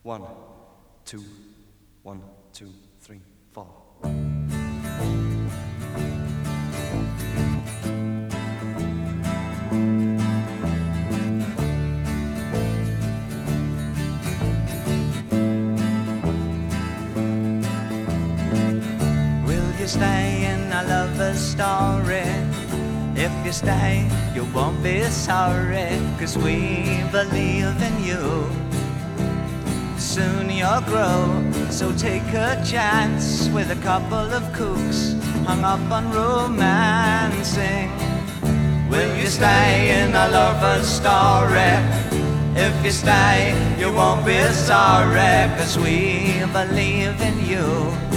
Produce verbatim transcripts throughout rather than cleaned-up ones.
One, two, one, two, three, four. Will you stay in a lover's story? If you stay, you won't be sorry, 'cause we believe in you. Soon you'll grow, so take a chance with a couple of kooks hung up on romancing. Will you stay in a lover's story? If you stay, you won't be sorry, 'cause we believe in you.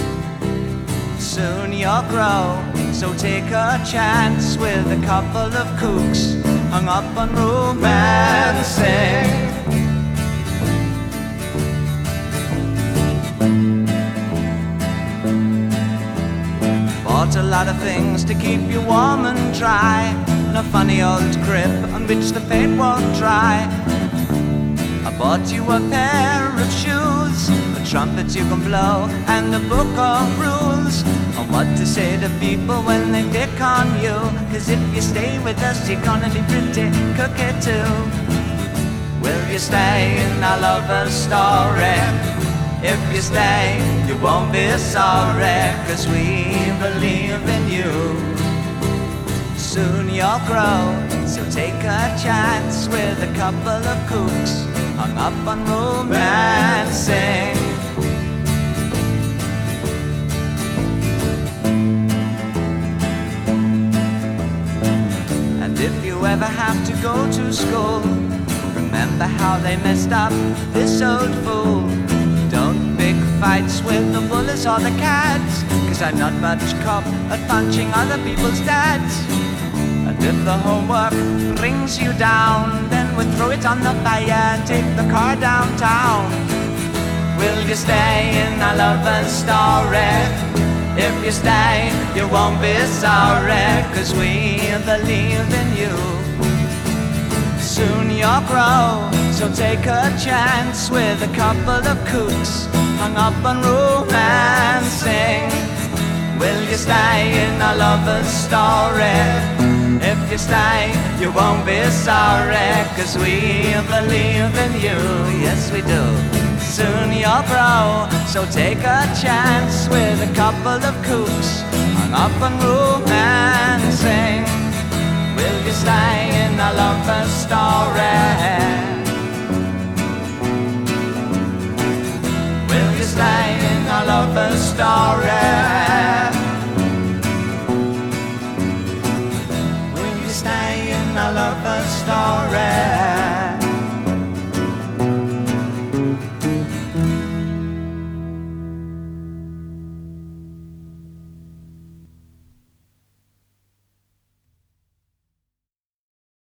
Soon you'll grow, so take a chance with a couple of kooks hung up on romancing. Bought a lot of things to keep you warm and dry, and a funny old crib on which the paint won't dry. I bought you a pair of shoes, a trumpet you can blow, and a book of rules on what to say to people when they pick on you. 'Cause if you stay with us, you're gonna be pretty cookie too. Will you stay in our lover's story? If you stay, you won't be sorry, 'cause we believe in you. Soon you'll grow, so take a chance with a couple of kooks hung up on romancing. And if you ever have to go to school, remember how they messed up this old fool. Don't pick fights with the bullies or the cats, 'cause I'm not much cop at punching other people's dads. And if the homework brings you down, then we'll throw it on the fire and take the car downtown. Will you stay in a lover's story? If you stay, you won't be sorry, 'cause we believe in you. Soon you'll grow, so take a chance with a couple of kooks hung up on romancing. Will you stay in a lover's story? If you stay, you won't be sorry, 'cause we believe in you, yes we do. Soon you'll grow, so take a chance with a couple of kooks hung up on romancing. Will you stay in a lover's story?